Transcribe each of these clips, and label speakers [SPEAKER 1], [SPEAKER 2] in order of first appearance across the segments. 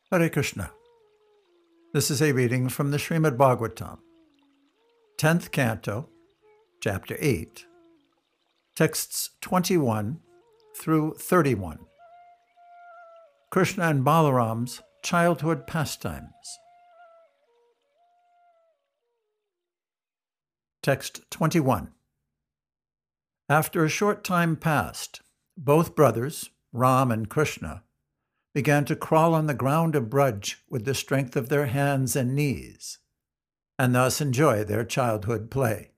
[SPEAKER 1] Hare Krishna. This is a reading from the Srimad Bhagavatam, 10th Canto, Chapter 8, texts 21 through 31. Krishna and Balaram's childhood pastimes. Text 21. After a short time passed, both brothers, Ram and Krishna, began to crawl on the ground of Braj with the strength of their hands and knees, and thus enjoy their childhood play.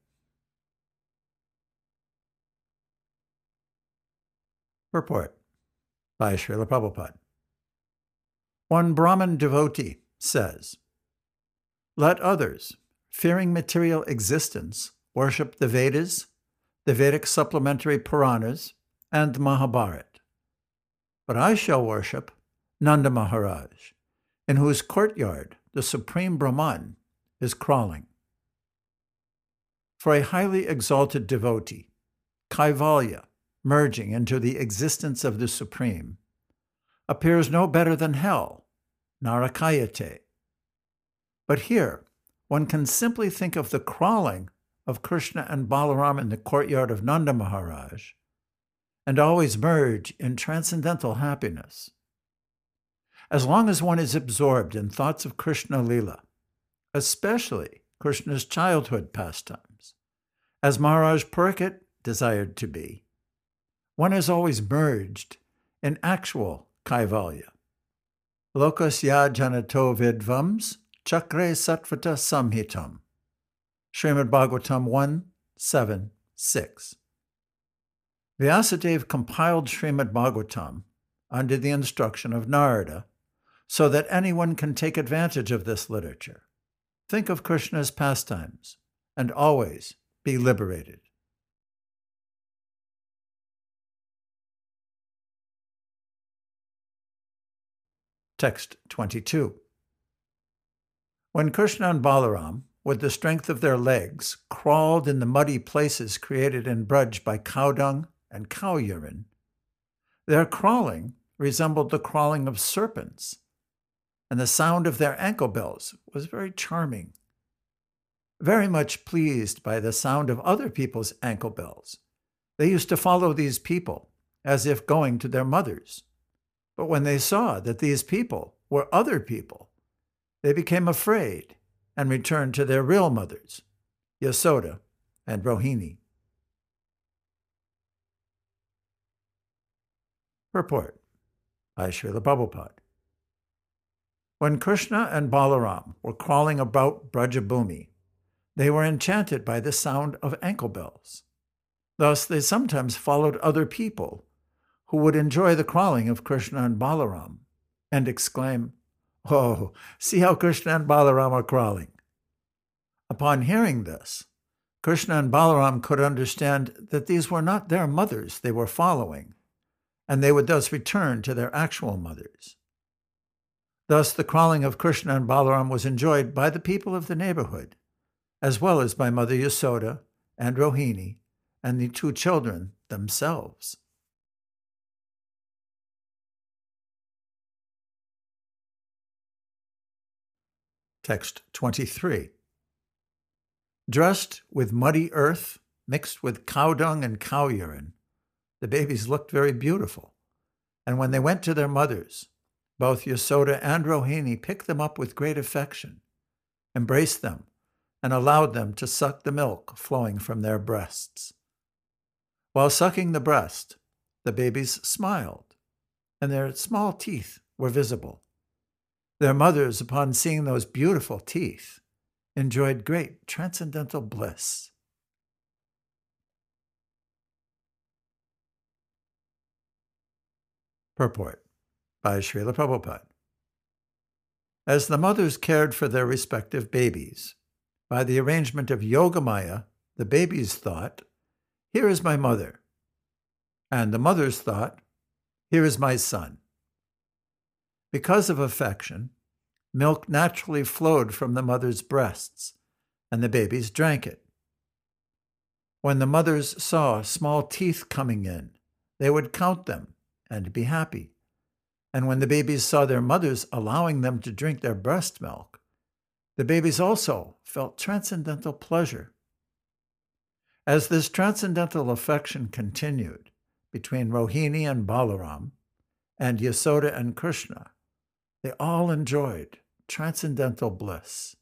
[SPEAKER 1] Purport by Srila Prabhupada. One Brahmin devotee says, "Let others, fearing material existence, worship the Vedas, the Vedic supplementary Puranas, and the Mahabharata. But I shall worship Nanda Maharaj, in whose courtyard the Supreme Brahman is crawling." For a highly exalted devotee, Kaivalya, merging into the existence of the Supreme, appears no better than hell, Narakayate. But here, one can simply think of the crawling of Krishna and Balaram in the courtyard of Nanda Maharaj, and always merge in transcendental happiness. As long as one is absorbed in thoughts of Krishna Lila, especially Krishna's childhood pastimes, as Maharaj Parikshit desired to be, one is always merged in actual Kaivalya. Lokasya janato vidvams chakre sattvata samhitam. Srimad Bhagavatam 1:7-6. Vyasadeva compiled Srimad Bhagavatam under the instruction of Narada, so that anyone can take advantage of this literature, think of Krishna's pastimes, and always be liberated. Text 22. When Krishna and Balaram, with the strength of their legs, crawled in the muddy places created in Braj by cow dung and cow urine, their crawling resembled the crawling of serpents, and the sound of their ankle bells was very charming. Very much pleased by the sound of other people's ankle bells, they used to follow these people as if going to their mothers. But when they saw that these people were other people, they became afraid and returned to their real mothers, Yasoda and Rohini. Purport by Srila Prabhupada. When Krishna and Balaram were crawling about Brajabhumi, they were enchanted by the sound of ankle bells. Thus, they sometimes followed other people who would enjoy the crawling of Krishna and Balaram and exclaim, "Oh, see how Krishna and Balaram are crawling." Upon hearing this, Krishna and Balaram could understand that these were not their mothers they were following, and they would thus return to their actual mothers. Thus, the crawling of Krishna and Balaram was enjoyed by the people of the neighborhood, as well as by Mother Yasoda and Rohini and the two children themselves. Text 23. Dressed with muddy earth mixed with cow dung and cow urine, the babies looked very beautiful, and when they went to their mothers, both Yasoda and Rohini picked them up with great affection, embraced them, and allowed them to suck the milk flowing from their breasts. While sucking the breast, the babies smiled, and their small teeth were visible. Their mothers, upon seeing those beautiful teeth, enjoyed great transcendental bliss. Purport by Srila Prabhupada. As the mothers cared for their respective babies, by the arrangement of Yogamaya, the babies thought, "Here is my mother," and the mothers thought, "Here is my son." Because of affection, milk naturally flowed from the mother's breasts, and the babies drank it. When the mothers saw small teeth coming in, they would count them and be happy. And when the babies saw their mothers allowing them to drink their breast milk, the babies also felt transcendental pleasure. As this transcendental affection continued between Rohini and Balaram, and Yasoda and Krishna, they all enjoyed transcendental bliss.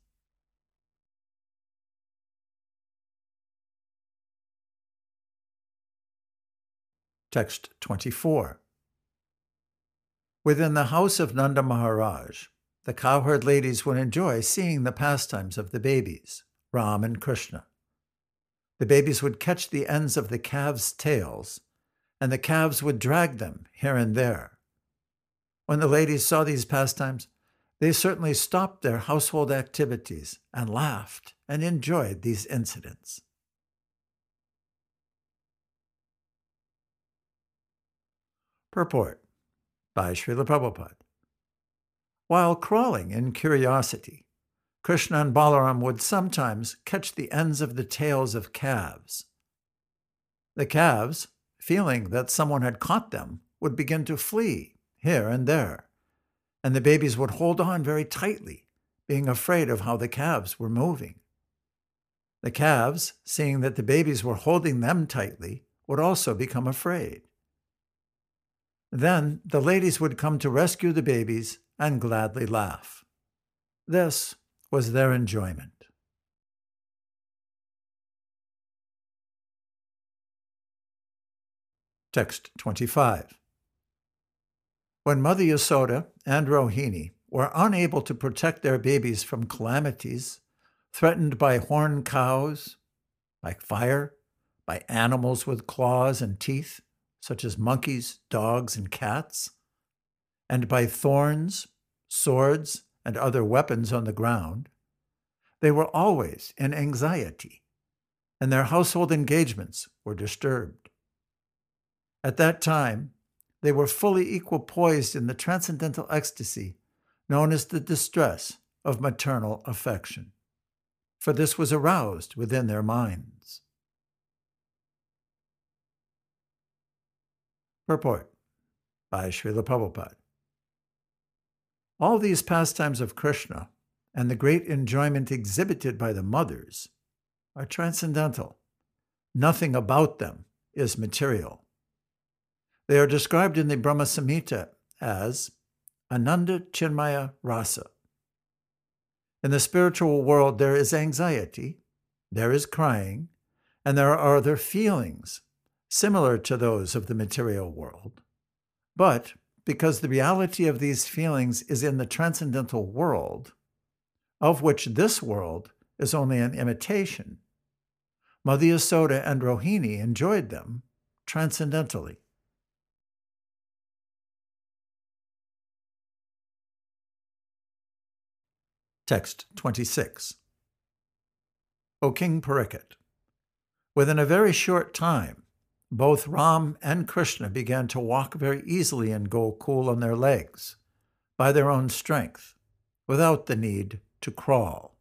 [SPEAKER 1] Text 24. Within the house of Nanda Maharaj, the cowherd ladies would enjoy seeing the pastimes of the babies, Ram and Krishna. The babies would catch the ends of the calves' tails, and the calves would drag them here and there. When the ladies saw these pastimes, they certainly stopped their household activities and laughed and enjoyed these incidents. Purport by Srila Prabhupada. While crawling in curiosity, Krishna and Balaram would sometimes catch the ends of the tails of calves. The calves, feeling that someone had caught them, would begin to flee here and there, and the babies would hold on very tightly, being afraid of how the calves were moving. The calves, seeing that the babies were holding them tightly, would also become afraid. Then the ladies would come to rescue the babies and gladly laugh. This was their enjoyment. Text 25. When Mother Yasoda and Rohini were unable to protect their babies from calamities threatened by horned cows, by fire, by animals with claws and teeth, such as monkeys, dogs, and cats, and by thorns, swords, and other weapons on the ground, they were always in anxiety, and their household engagements were disturbed. At that time, they were fully equipoised in the transcendental ecstasy known as the distress of maternal affection, for this was aroused within their minds. Purport by Srila Prabhupada. All these pastimes of Krishna and the great enjoyment exhibited by the mothers are transcendental. Nothing about them is material. They are described in the Brahma Samhita as Ananda Chinmaya Rasa. In the spiritual world, there is anxiety, there is crying, and there are other feelings similar to those of the material world. But because the reality of these feelings is in the transcendental world, of which this world is only an imitation, Mother Yasoda and Rohini enjoyed them transcendentally. Text 26. O King Parikshit, within a very short time, both Ram and Krishna began to walk very easily in Gokul on their legs, by their own strength, without the need to crawl.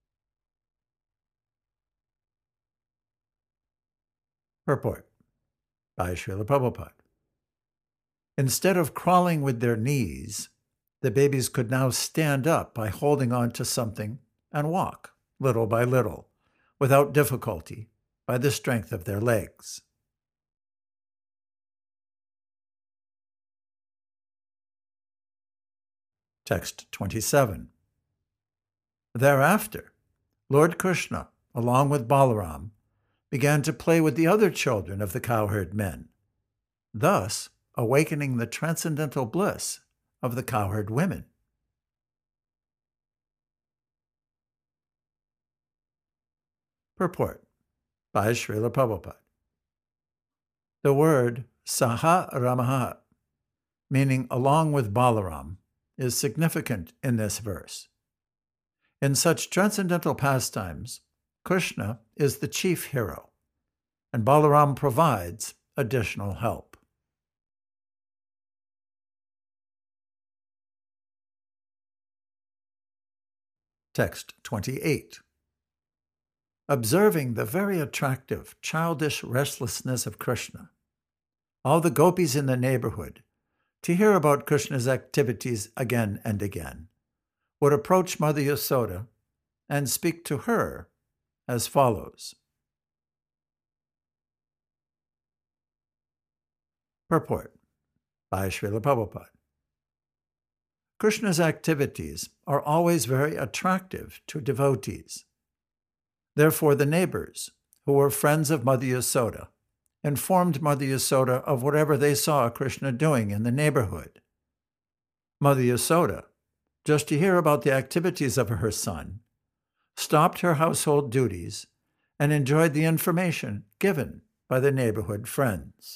[SPEAKER 1] Purport by Srila Prabhupada. Instead of crawling with their knees, the babies could now stand up by holding on to something and walk, little by little, without difficulty, by the strength of their legs. Text 27. Thereafter, Lord Krishna, along with Balaram, began to play with the other children of the cowherd men, thus awakening the transcendental bliss of the cowherd women. Purport by Srila Prabhupada. The word Saha Ramaha, meaning along with Balaram, is significant in this verse. In such transcendental pastimes, Krishna is the chief hero, and Balaram provides additional help. Text 28. Observing the very attractive, childish restlessness of Krishna, all the gopis in the neighborhood to hear about Krishna's activities again and again, would approach Mother Yasoda and speak to her as follows. Purport by Srila Prabhupada. Krishna's activities are always very attractive to devotees. Therefore, the neighbors, who were friends of Mother Yasoda, informed Mother Yasoda of whatever they saw Krishna doing in the neighborhood. Mother Yasoda, just to hear about the activities of her son, stopped her household duties and enjoyed the information given by the neighborhood friends.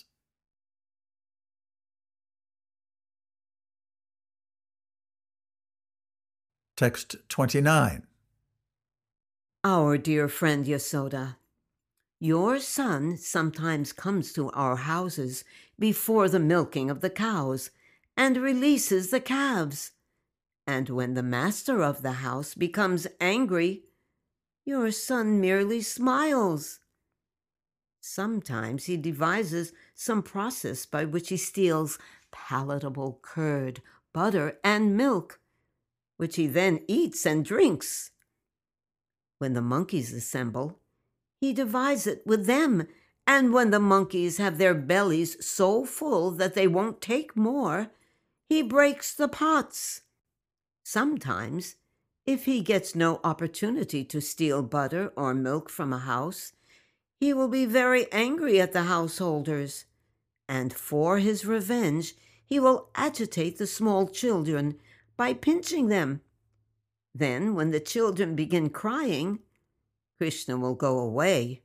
[SPEAKER 1] Text 29.
[SPEAKER 2] Our dear friend Yasoda, your son sometimes comes to our houses before the milking of the cows and releases the calves. And when the master of the house becomes angry, your son merely smiles. Sometimes he devises some process by which he steals palatable curd, butter, and milk, which he then eats and drinks. When the monkeys assemble, he divides it with them, and when the monkeys have their bellies so full that they won't take more, he breaks the pots. Sometimes, if he gets no opportunity to steal butter or milk from a house, he will be very angry at the householders, and for his revenge he will agitate the small children by pinching them. Then, when the children begin crying, Krishna will go away.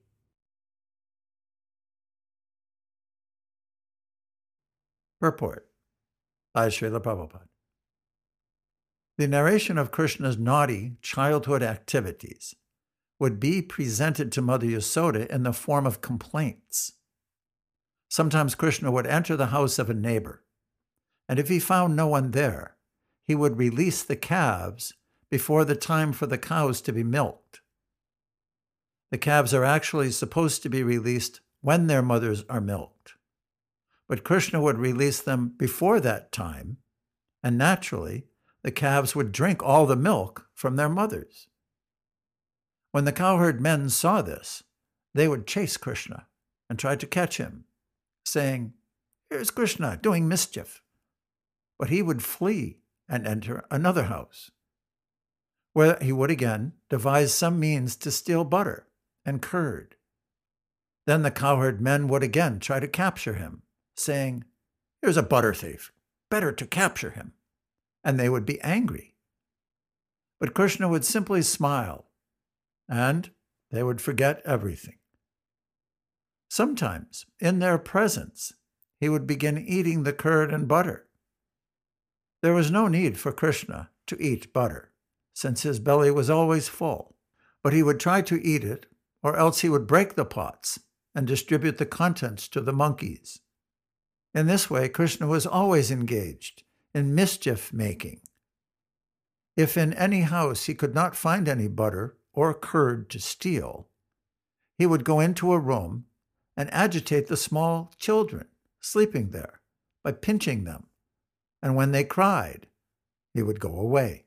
[SPEAKER 1] Purport by Srila Prabhupada. The narration of Krishna's naughty childhood activities would be presented to Mother Yasoda in the form of complaints. Sometimes Krishna would enter the house of a neighbor, and if he found no one there, he would release the calves before the time for the cows to be milked. The calves are actually supposed to be released when their mothers are milked, but Krishna would release them before that time, and naturally, the calves would drink all the milk from their mothers. When the cowherd men saw this, they would chase Krishna and try to catch him, saying, "Here's Krishna doing mischief." But he would flee and enter another house, where he would again devise some means to steal butter and curd. Then the cowherd men would again try to capture him, saying, "Here's a butter thief, better to capture him." And they would be angry. But Krishna would simply smile, and they would forget everything. Sometimes, in their presence, he would begin eating the curd and butter. There was no need for Krishna to eat butter, since his belly was always full, but he would try to eat it, or else he would break the pots and distribute the contents to the monkeys. In this way, Krishna was always engaged in mischief-making. If in any house he could not find any butter or curd to steal, he would go into a room and agitate the small children sleeping there by pinching them, and when they cried, he would go away.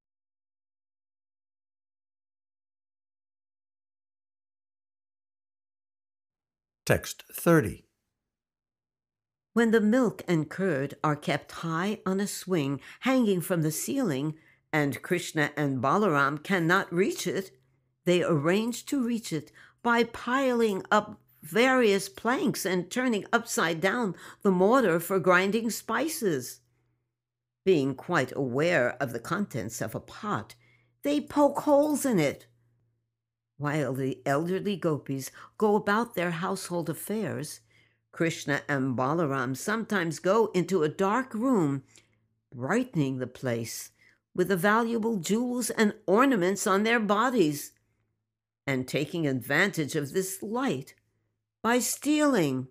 [SPEAKER 1] Text 30.
[SPEAKER 2] When the milk and curd are kept high on a swing hanging from the ceiling, and Krishna and Balaram cannot reach it, they arrange to reach it by piling up various planks and turning upside down the mortar for grinding spices. Being quite aware of the contents of a pot, they poke holes in it. While the elderly gopis go about their household affairs, Krishna and Balaram sometimes go into a dark room, brightening the place with the valuable jewels and ornaments on their bodies, and taking advantage of this light by stealing.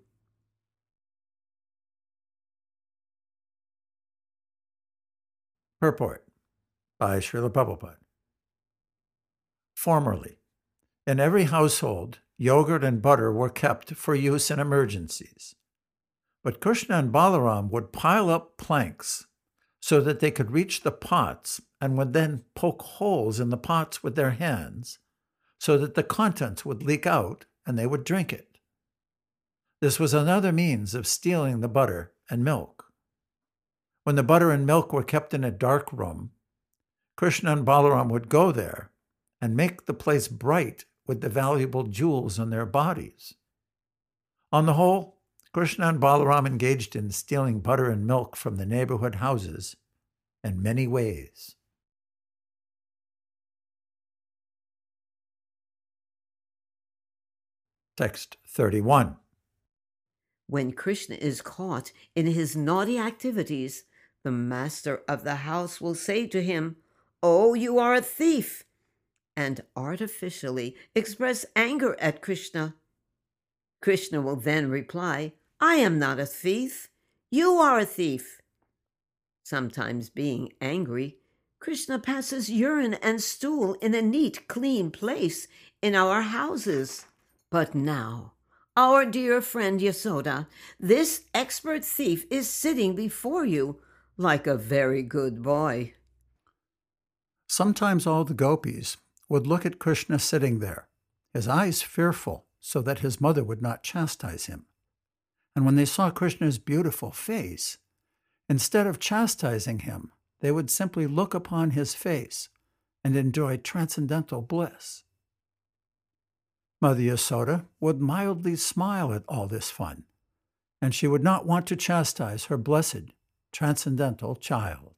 [SPEAKER 1] Purport by Srila Prabhupada. Formerly, in every household, yogurt and butter were kept for use in emergencies. But Krishna and Balaram would pile up planks so that they could reach the pots and would then poke holes in the pots with their hands so that the contents would leak out and they would drink it. This was another means of stealing the butter and milk. When the butter and milk were kept in a dark room, Krishna and Balaram would go there and make the place bright with the valuable jewels on their bodies. On the whole, Krishna and Balaram engaged in stealing butter and milk from the neighborhood houses in many ways. Text 31.
[SPEAKER 2] When Krishna is caught in his naughty activities, the master of the house will say to him, "Oh, you are a thief," and artificially express anger at Krishna. Krishna will then reply, "I am not a thief. You are a thief." Sometimes, being angry, Krishna passes urine and stool in a neat, clean place in our houses. But now, our dear friend Yasoda, this expert thief is sitting before you like a very good boy.
[SPEAKER 1] Sometimes all the gopis would look at Krishna sitting there, his eyes fearful, so that his mother would not chastise him. And when they saw Krishna's beautiful face, instead of chastising him, they would simply look upon his face and enjoy transcendental bliss. Mother Yasoda would mildly smile at all this fun, and she would not want to chastise her blessed, transcendental child.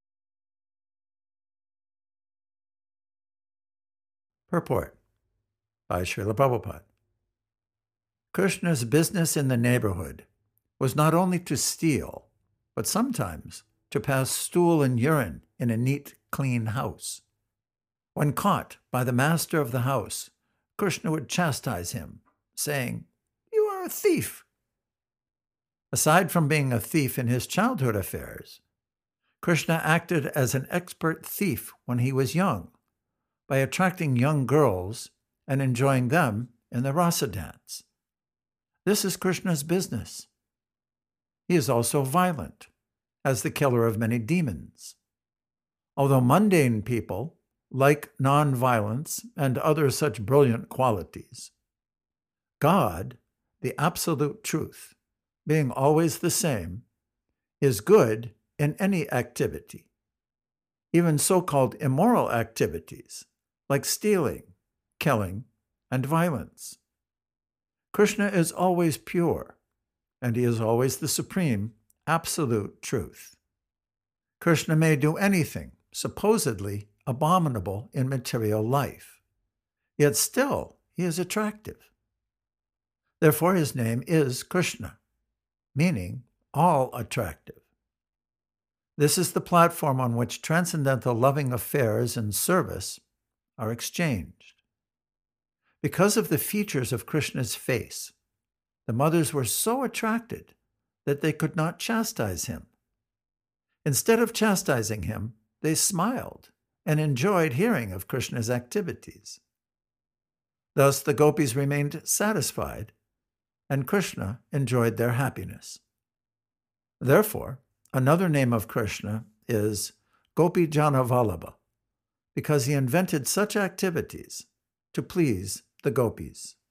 [SPEAKER 1] Purport by Srila Prabhupada. Krishna's business in the neighborhood was not only to steal, but sometimes to pass stool and urine in a neat, clean house. When caught by the master of the house, Krishna would chastise him, saying, "You are a thief." Aside from being a thief in his childhood affairs, Krishna acted as an expert thief when he was young, by attracting young girls and enjoying them in the rasa dance. This is Krishna's business. He is also violent, as the killer of many demons. Although mundane people like non-violence and other such brilliant qualities, God, the absolute truth, being always the same, is good in any activity, even so-called immoral activities like stealing, killing, and violence. Krishna is always pure, and he is always the supreme, absolute truth. Krishna may do anything supposedly abominable in material life, yet still he is attractive. Therefore his name is Krishna, meaning all attractive. This is the platform on which transcendental loving affairs and service are exchanged. Because of the features of Krishna's face, the mothers were so attracted that they could not chastise him. Instead of chastising him, they smiled and enjoyed hearing of Krishna's activities. Thus the gopis remained satisfied, and Krishna enjoyed their happiness. Therefore, another name of Krishna is Gopi Jana Vallabha, because he invented such activities to please the gopis.